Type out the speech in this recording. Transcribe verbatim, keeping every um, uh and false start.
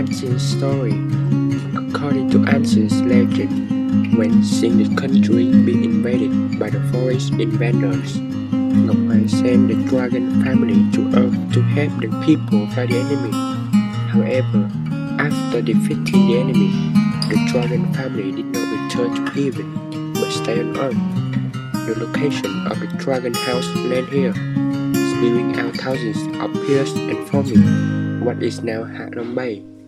ancient story. According to ancient legend, when seeing the country be invaded by the forest invaders, Ngọc Hoàng sent the dragon family to Earth to help the people fight the enemy. However, after defeating the enemy, the dragon family did not return to heaven, but stayed on Earth. The location of the dragon house land here, spewing out thousands of pierced and foaming what is now Hạ Long Bay.